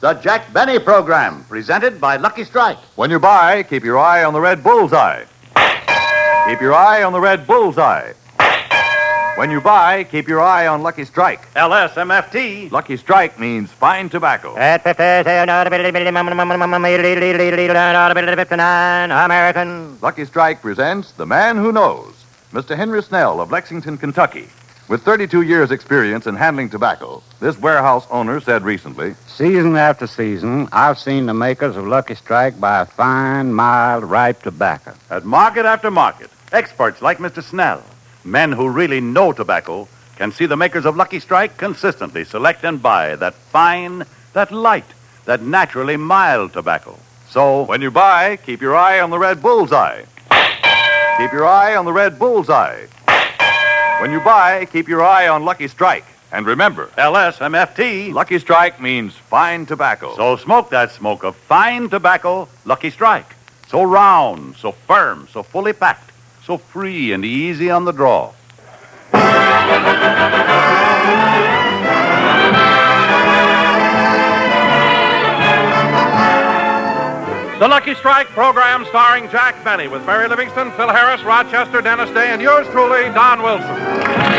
The Jack Benny Program, presented by Lucky Strike. When you buy, keep your eye on the red bullseye. Keep your eye on the red bullseye. When you buy, keep your eye on Lucky Strike. LSMFT. Lucky Strike means fine tobacco. American. Lucky Strike presents The Man Who Knows, Mr. Henry Snell of Lexington, Kentucky. With 32 years' experience in handling tobacco, this warehouse owner said recently, Season after season, I've seen the makers of Lucky Strike buy fine, mild, ripe tobacco. At market after market, experts like Mr. Snell, men who really know tobacco, can see the makers of Lucky Strike consistently select and buy that fine, that light, that naturally mild tobacco. So, when you buy, keep your eye on the red bullseye. Keep your eye on the red bullseye. When you buy, keep your eye on Lucky Strike. And remember, LSMFT. Lucky Strike means fine tobacco. So smoke that smoke of fine tobacco, Lucky Strike. So round, so firm, so fully packed, so free and easy on the draw. The Lucky Strike program starring Jack Benny with Barry Livingston, Phil Harris, Rochester, Dennis Day, and yours truly, Don Wilson.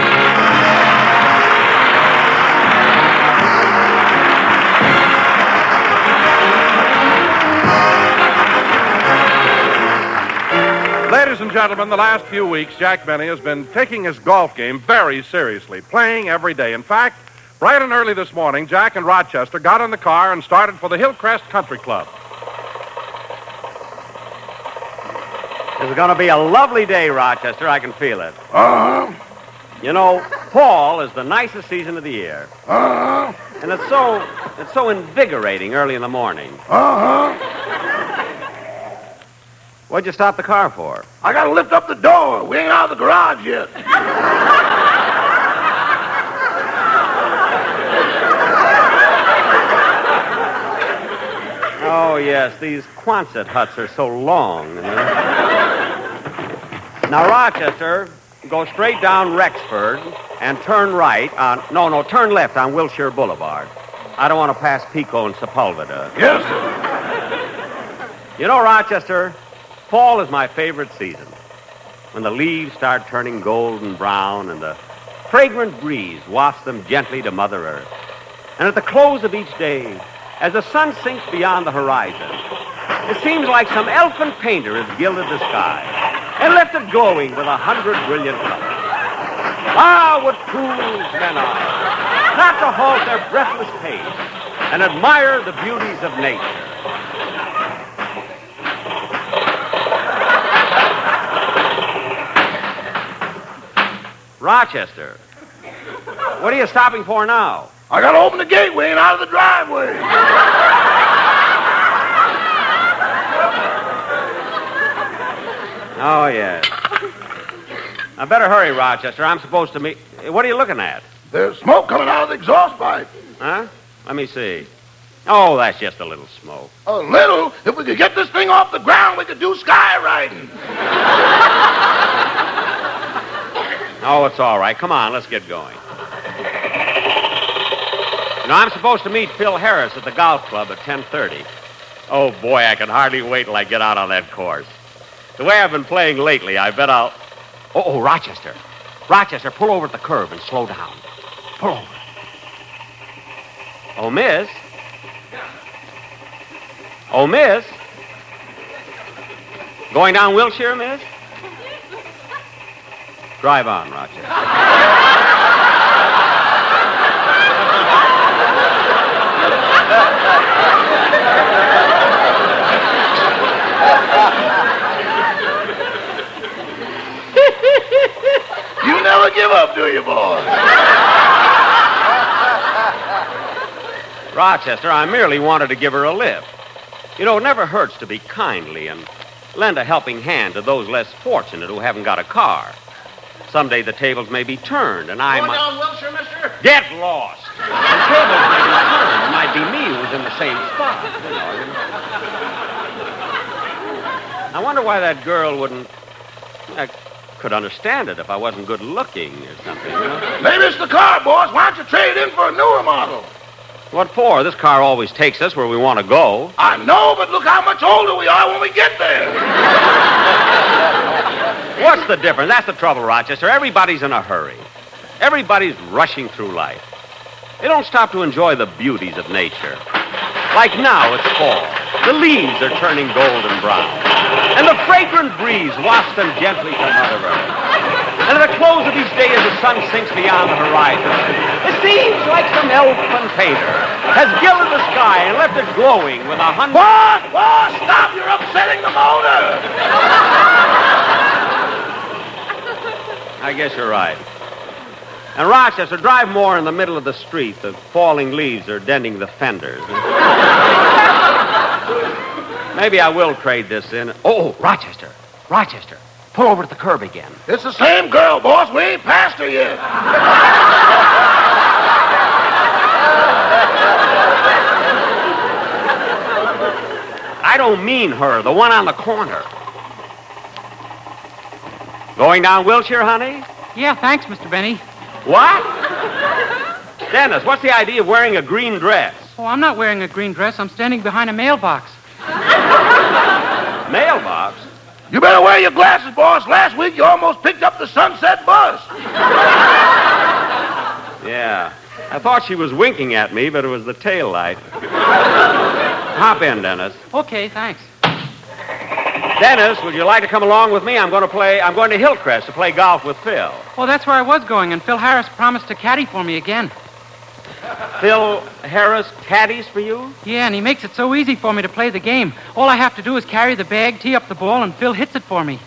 Ladies and gentlemen, the last few weeks, Jack Benny has been taking his golf game very seriously, playing every day. In fact, bright and early this morning, Jack and Rochester got in the car and started for the Hillcrest Country Club. This is going to be a lovely day, Rochester. I can feel it. Uh-huh. You know, fall is the nicest season of the year. Uh-huh. And it's so invigorating early in the morning. Uh-huh. What'd you stop the car for? I gotta lift up the door. We ain't out of the garage yet. Oh, yes, these Quonset huts are so long. Now, Rochester, go straight down Rexford and turn right on... No, turn left on Wilshire Boulevard. I don't want to pass Pico and Sepulveda. Yes, sir. You know, Rochester, fall is my favorite season. When the leaves start turning golden brown and the fragrant breeze wafts them gently to Mother Earth. And at the close of each day, as the sun sinks beyond the horizon, it seems like some elfin painter has gilded the sky and left it glowing with 100 brilliant colors. Ah, what fools men are, not to halt their breathless pace and admire the beauties of nature. Rochester, what are you stopping for now? I gotta open the gate. We ain't out of the driveway. Oh, yes. I better hurry, Rochester. I'm supposed to meet... What are you looking at? There's smoke coming out of the exhaust pipe. Huh? Let me see. Oh, that's just a little smoke. A little? If we could get this thing off the ground, we could do skywriting. Oh, it's all right. Come on, let's get going. You know, I'm supposed to meet Phil Harris at the golf club at 10:30. Oh, boy, I can hardly wait till I get out on that course. The way I've been playing lately, I bet I'll... Oh, Rochester. Rochester, pull over at the curb and slow down. Pull over. Oh, miss. Oh, miss. Going down Wilshire, miss? Drive on, Rochester. You never give up, do you, boy? Rochester, I merely wanted to give her a lift. You know, it never hurts to be kindly and lend a helping hand to those less fortunate who haven't got a car. Someday the tables may be turned, and I might... down Wilshire, mister? Get lost! The tables may be turned. It might be me who's in the same spot. You know. I wonder why that girl wouldn't... I could understand it if I wasn't good looking or something, you know? Maybe it's the car, boss. Why don't you trade it in for a newer model? What for? This car always takes us where we want to go. I know, but look how much older we are when we get there. What's the difference? That's the trouble, Rochester. Everybody's in a hurry. Everybody's rushing through life. They don't stop to enjoy the beauties of nature. Like now, it's fall. The leaves are turning golden brown. And the fragrant breeze wafts them gently to Mother Earth. And at the close of each day, as the sun sinks beyond the horizon, it seems like some elfin painter has gilded the sky and left it glowing with 100... Boss, stop! You're upsetting the motor. I guess you're right. And Rochester, drive more in the middle of the street. The falling leaves are denting the fenders. Maybe I will trade this in. Oh, Rochester. Pull over at the curb again. It's the same girl, boss. We ain't past her yet. I don't mean her, the one on the corner. Going down Wilshire, honey? Yeah, thanks, Mr. Benny. What? Dennis, what's the idea of wearing a green dress? Oh, I'm not wearing a green dress. I'm standing behind a mailbox. Mailbox? You better wear your glasses, boss. Last week you almost picked up the Sunset bus. Yeah. I thought she was winking at me, but it was the tail light. Hop in, Dennis. Okay, thanks. Dennis, would you like to come along with me? I'm going to Hillcrest to play golf with Phil. Well, that's where I was going, and Phil Harris promised to caddy for me again. Phil Harris caddies for you? Yeah, and he makes it so easy for me to play the game. All I have to do is carry the bag, tee up the ball, and Phil hits it for me.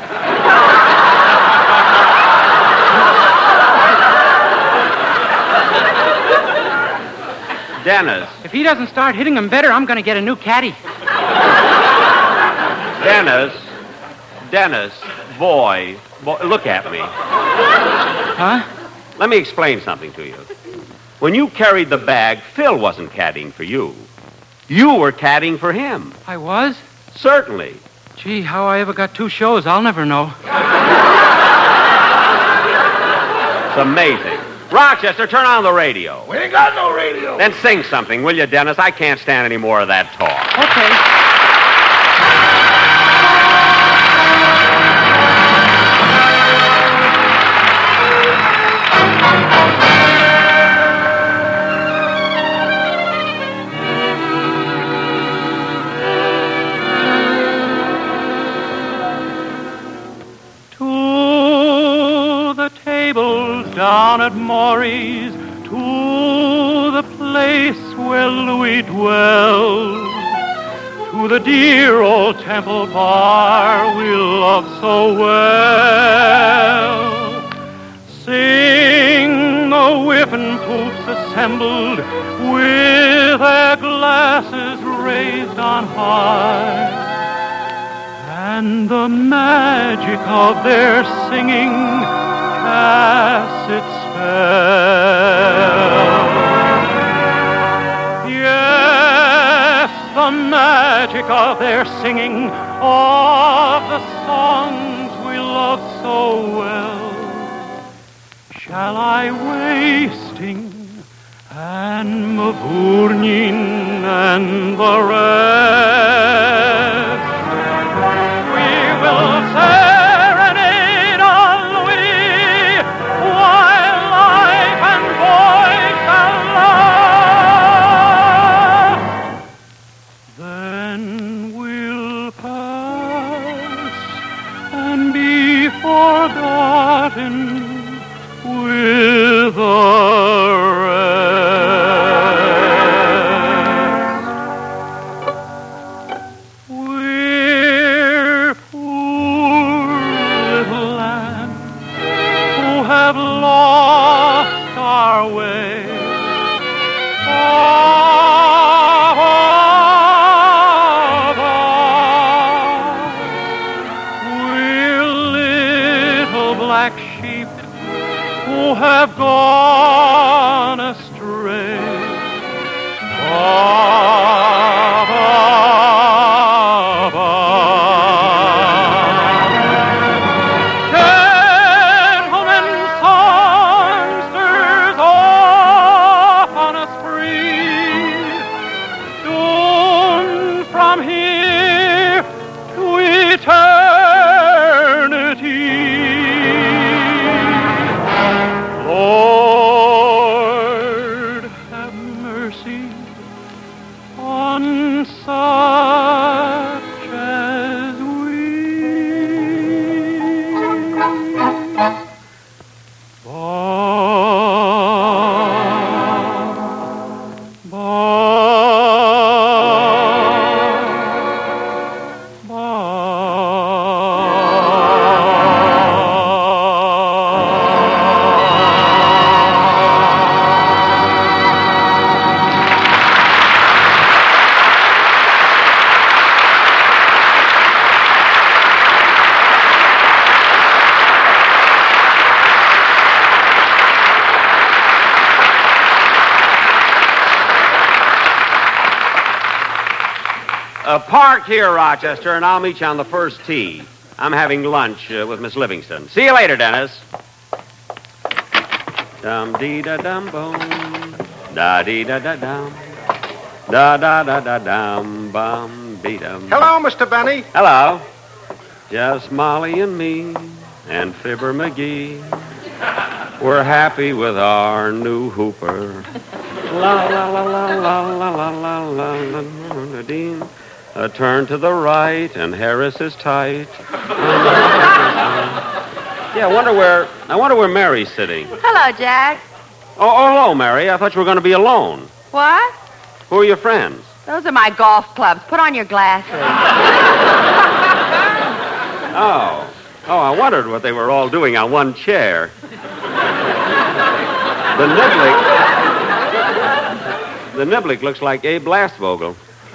Dennis. If he doesn't start hitting them better, I'm going to get a new caddy. Dennis, boy, look at me. Huh? Let me explain something to you. When you carried the bag, Phil wasn't caddying for you. You were caddying for him. I was? Certainly. Gee, how I ever got 2 shows, I'll never know. It's amazing. Rochester, turn on the radio. We ain't got no radio. Then sing something, will you, Dennis? I can't stand any more of that talk. Okay. Down at Maury's, to the place where Louis dwells, to the dear old Temple Bar we love so well. Sing the Whiffenpoops assembled with their glasses raised on high, and the magic of their singing cast its spell. Yes, the magic of their singing, of the songs we love so well, shall I wasting and Mavournin and the rest. We will serenade on Louis while life and voice shall last. Then we'll pass and be forgotten with the rest. We're poor little lambs who have lost our way. We're little black sheep who have gone astray. Gentlemen songsters off on a spree, Park here, Rochester, and I'll meet you on the first tee. I'm having lunch with Miss Livingston. See you later, Dennis. Dum-dee-da-dum-boom. Da-dee-da-da-dum. Da-da-da-da-dum-bum-dee-dum. Hello, Mr. Benny. Hello. Just Molly and me and Fibber McGee. We're happy with our new hooper. La la la la la la la la la la la ding. Turn to the right and Harris is tight. Yeah, I wonder where Mary's sitting. Hello, Jack. Oh, hello, Mary. I thought you were going to be alone. What? Who are your friends? Those are my golf clubs. Put on your glasses. Oh, I wondered what they were all doing on one chair. The Niblick looks like Abe Lastvogel.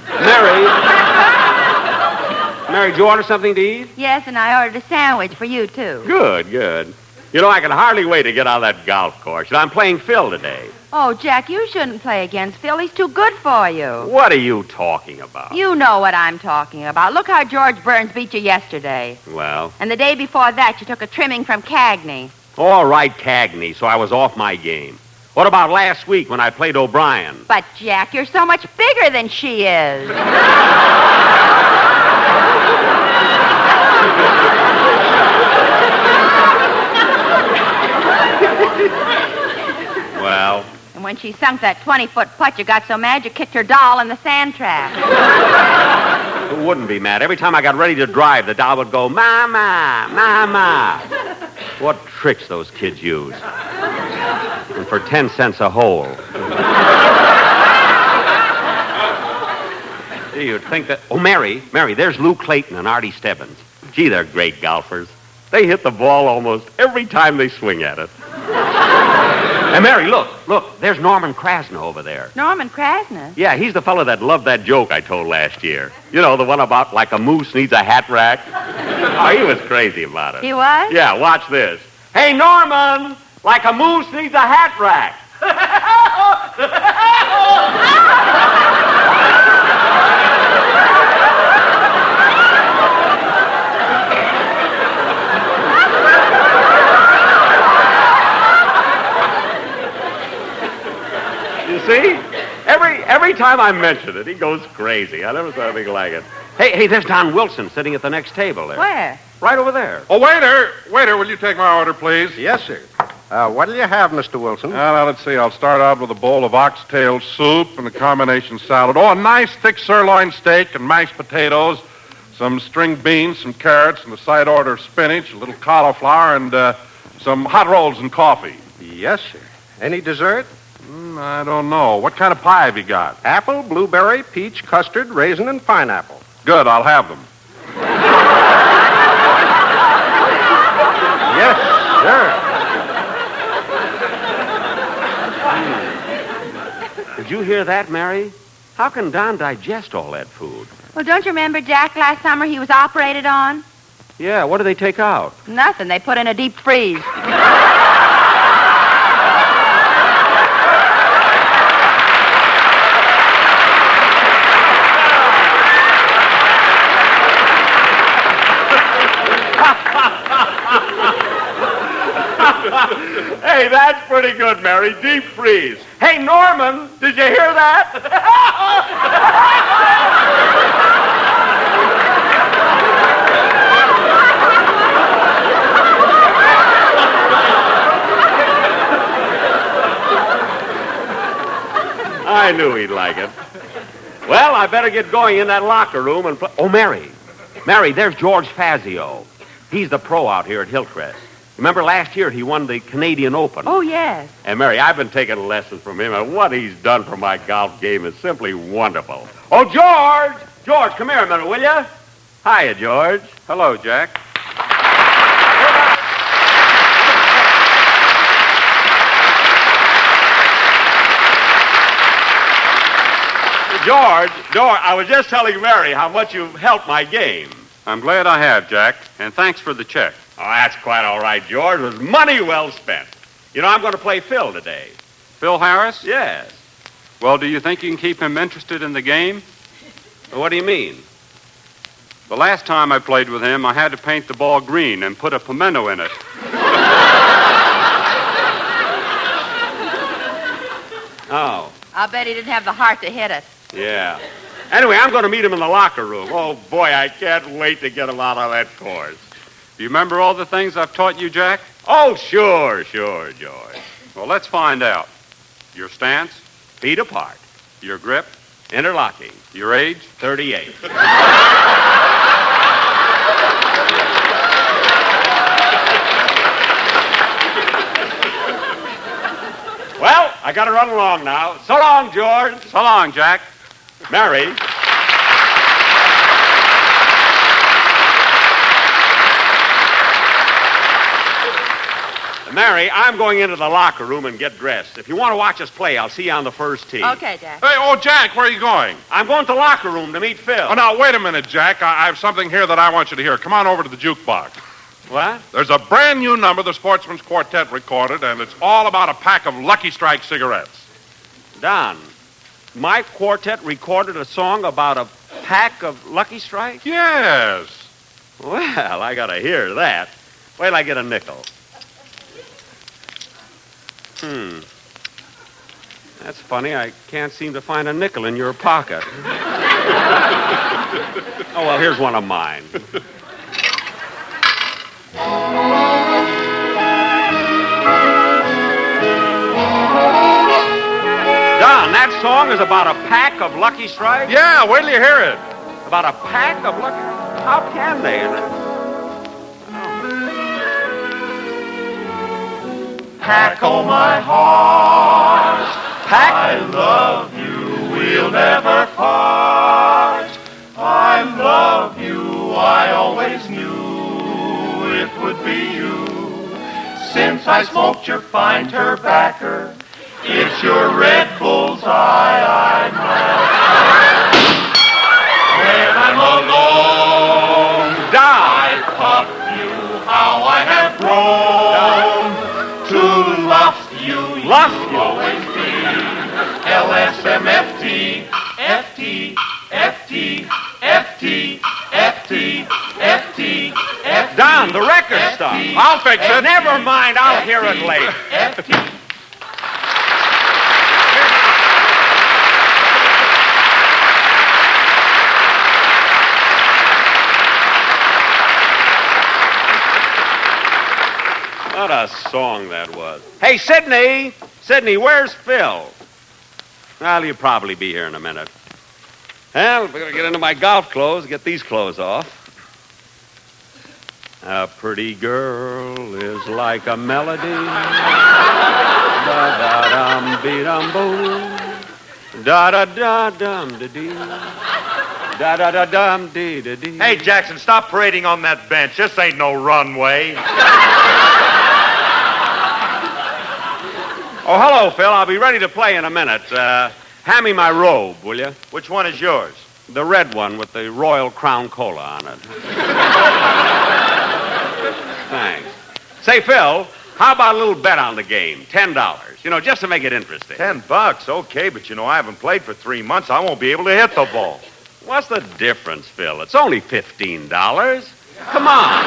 Mary, did you order something to eat? Yes, and I ordered a sandwich for you, too. Good. You know, I can hardly wait to get on that golf course. And I'm playing Phil today. Oh, Jack, you shouldn't play against Phil. He's too good for you. What are you talking about? You know what I'm talking about. Look how George Burns beat you yesterday. Well? And the day before that, you took a trimming from Cagney. All right, Cagney, so I was off my game. What about last week when I played O'Brien? But, Jack, you're so much bigger than she is. Well? And when she sunk that 20-foot putt, you got so mad you kicked her doll in the sand trap. Who wouldn't be mad? Every time I got ready to drive, the doll would go, Mama, Mama. What tricks those kids use. And for 10 cents a hole. You'd think that... Oh, Mary, there's Lou Clayton and Artie Stebbins. Gee, they're great golfers. They hit the ball almost every time they swing at it. And Mary, look, there's Norman Krasner over there. Norman Krasner? Yeah, he's the fellow that loved that joke I told last year. You know, the one about like a moose needs a hat rack. Oh, he was crazy about it. He was? Yeah, watch this. Hey, Norman, like a moose needs a hat rack. You see? Every time I mention it, he goes crazy. I never saw anything like it. Hey, there's Don Wilson sitting at the next table there. Where? Right over there. Oh, waiter, will you take my order, please? Yes, sir. What'll you have, Mr. Wilson? Now, let's see. I'll start out with a bowl of oxtail soup and a combination salad. Oh, a nice thick sirloin steak and mashed potatoes, some string beans, some carrots, and a side order of spinach, a little cauliflower, and some hot rolls and coffee. Yes, sir. Any dessert? I don't know. What kind of pie have you got? Apple, blueberry, peach, custard, raisin, and pineapple. Good, I'll have them. Yes, sir. Did you hear that, Mary? How can Don digest all that food? Well, don't you remember, Jack, last summer he was operated on? Yeah, what did they take out? Nothing. They put in a deep freeze. Hey, that's pretty good, Mary. Deep freeze. Hey, Norman, did you hear that? I knew he'd like it. Well, I better get going in that locker room and play. Oh, Mary, there's George Fazio. He's the pro out here at Hillcrest. Remember last year he won the Canadian Open? Oh, yes. And, Mary, I've been taking lessons from him, and what he's done for my golf game is simply wonderful. Oh, George! George, come here a minute, will you? Hiya, George. Hello, Jack. George, I was just telling Mary how much you've helped my game. I'm glad I have, Jack, and thanks for the check. Oh, that's quite all right, George. It was money well spent. You know, I'm going to play Phil today. Phil Harris? Yes. Well, do you think you can keep him interested in the game? What do you mean? The last time I played with him, I had to paint the ball green and put a pimento in it. Oh. I'll bet he didn't have the heart to hit it. Yeah. Anyway, I'm going to meet him in the locker room. Oh, boy, I can't wait to get him out on that course. Do you remember all the things I've taught you, Jack? Oh, sure, George. Well, let's find out. Your stance? Feet apart. Your grip? Interlocking. Your age? 38. Well, I got to run along now. So long, George. So long, Jack. Mary. Mary, I'm going into the locker room and get dressed. If you want to watch us play, I'll see you on the first tee. Okay, Jack. Hey, Jack, where are you going? I'm going to the locker room to meet Phil. Oh, now, wait a minute, Jack. I have something here that I want you to hear. Come on over to the jukebox. What? There's a brand new number the Sportsman's Quartet recorded, and it's all about a pack of Lucky Strike cigarettes. Don, my quartet recorded a song about a pack of Lucky Strike? Yes. Well, I got to hear that. Wait till I get a nickel. That's funny. I can't seem to find a nickel in your pocket. Oh, well, here's one of mine. Don, that song is about a pack of Lucky Strikes? Yeah, wait till you hear it. About a pack of Lucky... How can they? Pack, oh my heart, Pack? I love you, we'll never part. I love you, I always knew it would be you. Since I smoked your fine tobacco, it's your red bullseye I know. When I'm alone, I puff you, how I have grown. To love you, Love you. always be LSMFT, FT, FT, FT, FT, FT, FT. Don, the record stuff. I'll fix it. Never mind, I'll hear it later. FT. What a song that was. Hey, Sidney! Sidney, where's Phil? Well, he'll probably be here in a minute. Well, we're going to get into my golf clothes, get these clothes off. A pretty girl is like a melody. Da-da-dum-be-dum-boom. Da-da-da-dum-da-dee. Da-da-da-dum-dee-da-dee. Hey, Jackson, stop parading on that bench. This ain't no runway. Oh, hello, Phil. I'll be ready to play in a minute. Hand me my robe, will you? Which one is yours? The red one with the Royal Crown Cola on it. Thanks. Say, Phil, how about a little bet on the game? $10. You know, just to make it interesting. $10, okay, but I haven't played for 3 months. I won't be able to hit the ball. What's the difference, Phil? It's only $15. Come on.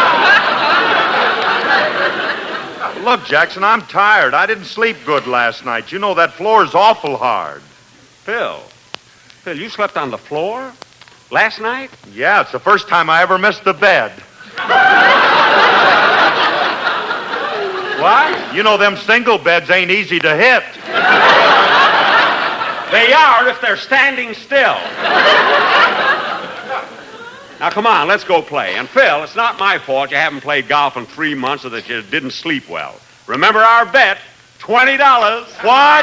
Look, Jackson, I'm tired. I didn't sleep good last night. You know that floor's awful hard. Phil, you slept on the floor last night? Yeah, it's the first time I ever missed the bed. What? You know them single beds ain't easy to hit. They are if they're standing still. Now, come on, let's go play. And, Phil, it's not my fault you haven't played golf in 3 months or that you didn't sleep well. Remember our bet, $20. What?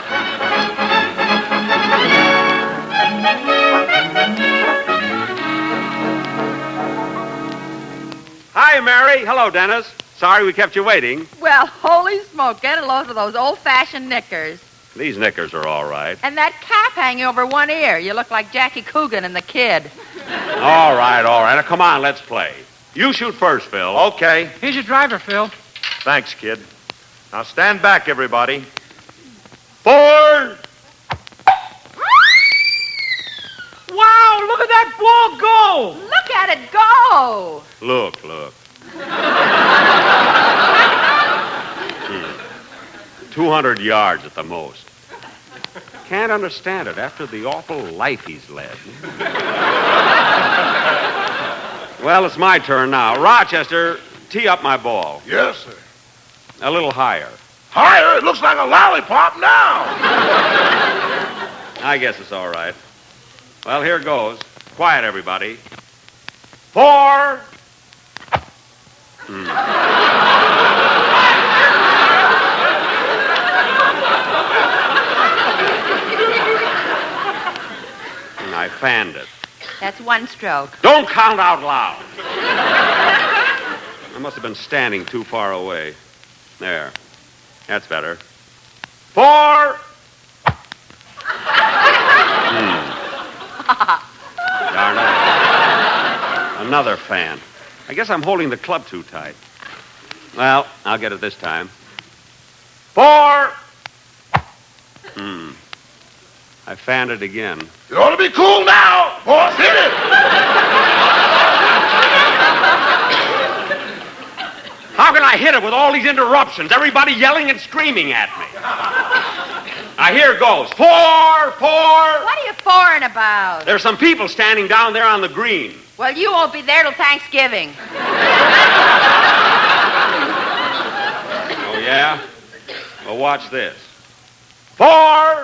Hi, Mary. Hello, Dennis. Sorry we kept you waiting. Well, holy smoke, get a load of those old-fashioned knickers. These knickers are all right. And that cap hanging over one ear. You look like Jackie Coogan and the Kid. All right. Now, come on, let's play. You shoot first, Phil. Okay. Here's your driver, Phil. Thanks, kid. Now stand back, everybody. 4. Wow! Look at that ball go! Look at it go! Look. 200 yards at the most. Can't understand it after the awful life he's led. Well, it's my turn now. Rochester, tee up my ball. Yes, sir. A little higher. Higher? It looks like a lollipop now. I guess it's all right. Well, here goes. Quiet, everybody. 4. I fanned it. That's one stroke. Don't count out loud. I must have been standing too far away. There. That's better. 4. Darn it. Another fan. I guess I'm holding the club too tight. Well, I'll get it this time. 4. I fanned it again. You ought to be cool now. Boss, hit it. How can I hit it with all these interruptions? Everybody yelling and screaming at me. Now, here goes. 4. What are you foreign about? There's some people standing down there on the green. Well, you won't be there till Thanksgiving. Oh, yeah? Well, watch this. 4.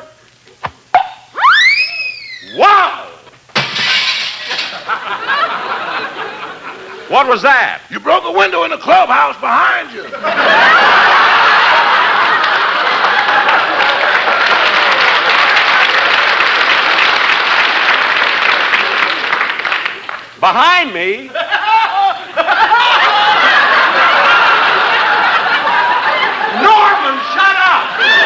Wow! What was that? You broke a window in the clubhouse behind you. Behind me? Norman, shut up!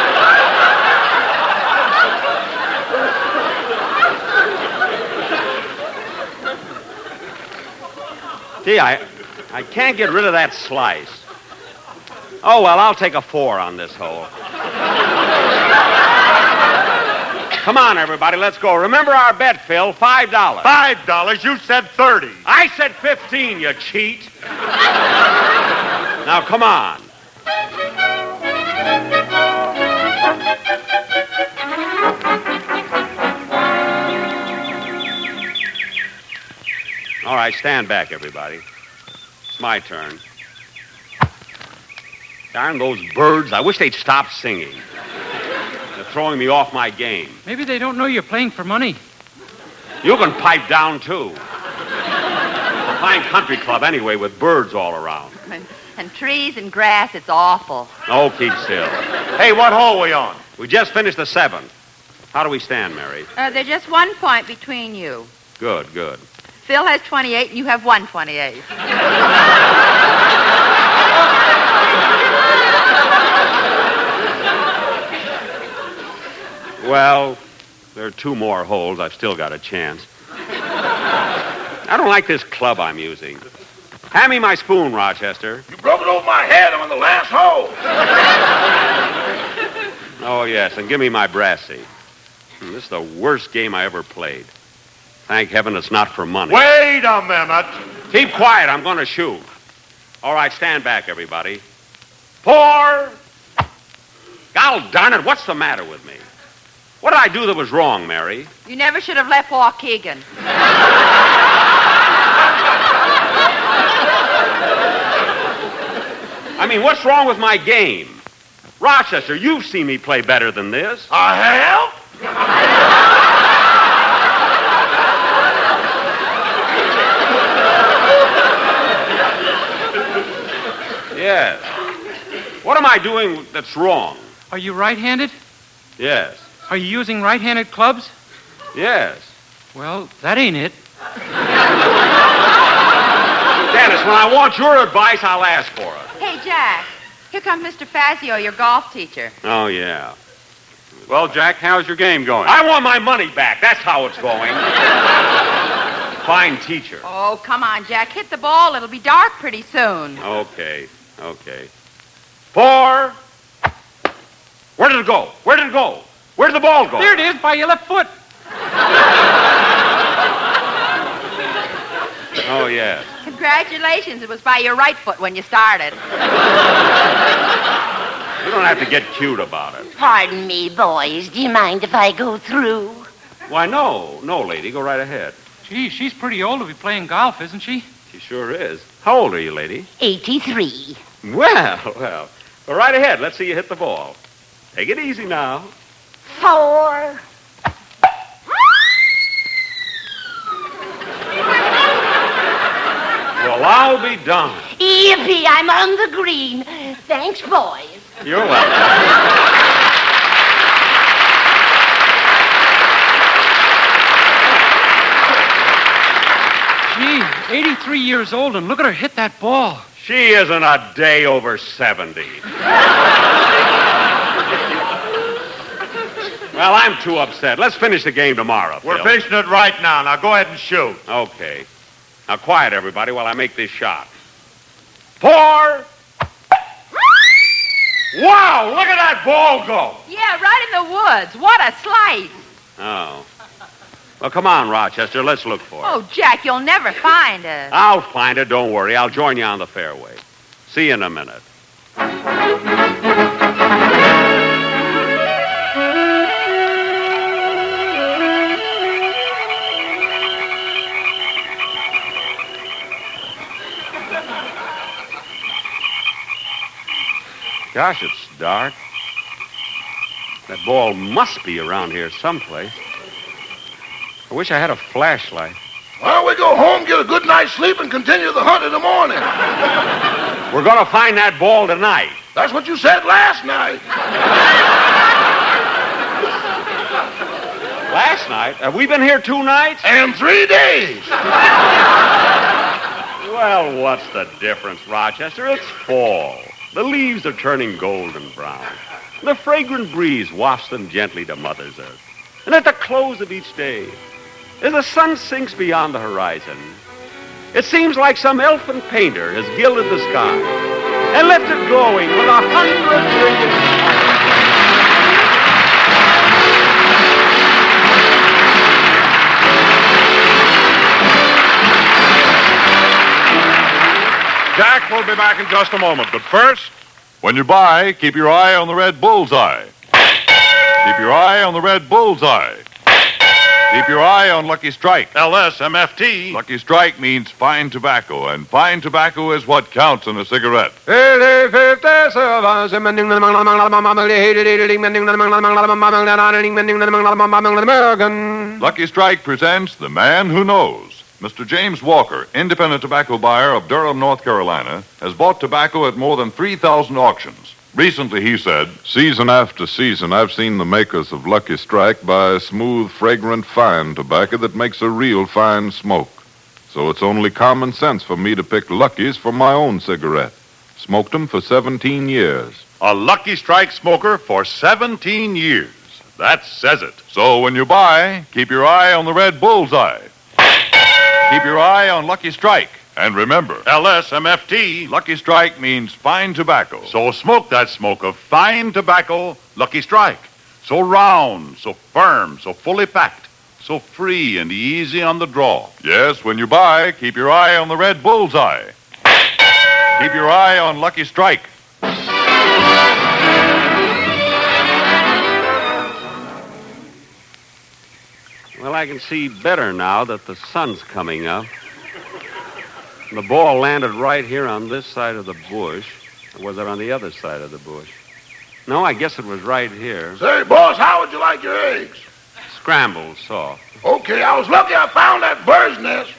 Gee, I can't get rid of that slice. Oh, well, I'll take a 4 on this hole. Come on, everybody, let's go. Remember our bet, Phil, $5. $5? You said 30. I said 15, you cheat. Now, come on. All right, stand back, everybody. It's my turn. Darn those birds. I wish they'd stop singing. They're throwing me off my game. Maybe they don't know you're playing for money. You can pipe down, too. It's a fine country club anyway with birds all around. And trees and grass, it's awful. Oh, keep still. Hey, what hole are we on? We just finished the 7th. How do we stand, Mary? There's just 1 point between you. Good. Phil has 28, and you have 128. Well, there are 2 more holes. I've still got a chance. I don't like this club I'm using. Hand me my spoon, Rochester. You broke it over my head on the last hole. Oh, yes, and give me my brassy. This is the worst game I ever played. Thank heaven it's not for money. Wait a minute. Keep quiet. I'm going to shoot. All right, stand back, everybody. 4. God darn it, what's the matter with me? What did I do that was wrong, Mary? You never should have left Waukegan. I mean, what's wrong with my game? Rochester, you've seen me play better than this. I have? Yes. What am I doing that's wrong? Are you right-handed? Yes. Are you using right-handed clubs? Yes. Well, that ain't it. Dennis, when I want your advice, I'll ask for it. Hey, Jack, here comes Mr. Fazio, your golf teacher. Oh, yeah. Well, Jack, how's your game going? I want my money back. That's how it's going. Fine teacher. Oh, come on, Jack. Hit the ball. It'll be dark pretty soon. Okay. 4. Where did it go? Where did the ball go? There it is, by your left foot. Oh, yes. Congratulations. It was by your right foot when you started. You don't have to get cute about it. Pardon me, boys. Do you mind if I go through? Why, no. No, lady. Go right ahead. Gee, she's pretty old to be playing golf, isn't she? She sure is. How old are you, lady? 83. Well. Go right ahead. Let's see you hit the ball. Take it easy now. 4. Well, I'll be darned. Yippee, I'm on the green. Thanks, boys. You're welcome. Gee, 83 years old, and look at her hit that ball. She isn't a day over 70. Well, I'm too upset. Let's finish the game tomorrow, We're Phil. finishing it right now. Now go ahead and shoot. Okay. Now, quiet, everybody, while I make this shot. 4. Wow, look at that ball go. Yeah, right in the woods. What a slice. Oh. Well, come on, Rochester. Let's look for it. Oh, Jack, you'll never find us. I'll find it. Don't worry. I'll join you on the fairway. See you in a minute. Gosh, it's dark. That ball must be around here someplace. I wish I had a flashlight. Why don't we go home, get a good night's sleep, and continue the hunt in the morning? We're going to find that ball tonight. That's what you said last night. Last night? Have we been here 2 nights? And 3 days. Well, what's the difference, Rochester? It's fall. The leaves are turning golden brown. The fragrant breeze wafts them gently to Mother's Earth. And at the close of each day, as the sun sinks beyond the horizon, it seems like some elfin painter has gilded the sky and left it glowing with 100 brilliant Jack will be back in just a moment, but first... When you buy, keep your eye on the red bullseye. Keep your eye on the red bullseye. Keep your eye on Lucky Strike. LSMFT. Lucky Strike means fine tobacco, and fine tobacco is what counts in a cigarette. Lucky Strike presents The Man Who Knows. Mr. James Walker, independent tobacco buyer of Durham, North Carolina, has bought tobacco at more than 3,000 auctions. Recently, he said, "Season after season, I've seen the makers of Lucky Strike buy smooth, fragrant, fine tobacco that makes a real fine smoke. So it's only common sense for me to pick Lucky's for my own cigarette. Smoked them for 17 years. A Lucky Strike smoker for 17 years. That says it. So when you buy, keep your eye on the red bullseye. Keep your eye on Lucky Strike. And remember, LSMFT. Lucky Strike means fine tobacco. So smoke that smoke of fine tobacco, Lucky Strike. So round, so firm, so fully packed, so free and easy on the draw. Yes, when you buy, keep your eye on the red bullseye. Keep your eye on Lucky Strike. Well, I can see better now that the sun's coming up. The ball landed right here on this side of the bush. Or was it on the other side of the bush? No, I guess it was right here. Say, boss, how would you like your eggs? Scrambled soft. Okay, I was lucky I found that bird's nest.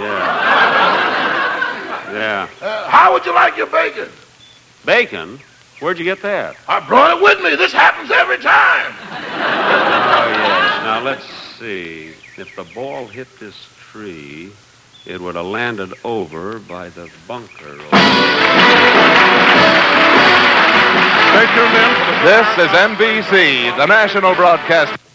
Yeah. How would you like your bacon? Bacon? Where'd you get that? I brought it with me. This happens every time. Oh, yes. Now, let's see. If the ball hit this tree, it would have landed over by the bunker. Stay tuned in. This is NBC, the national broadcast.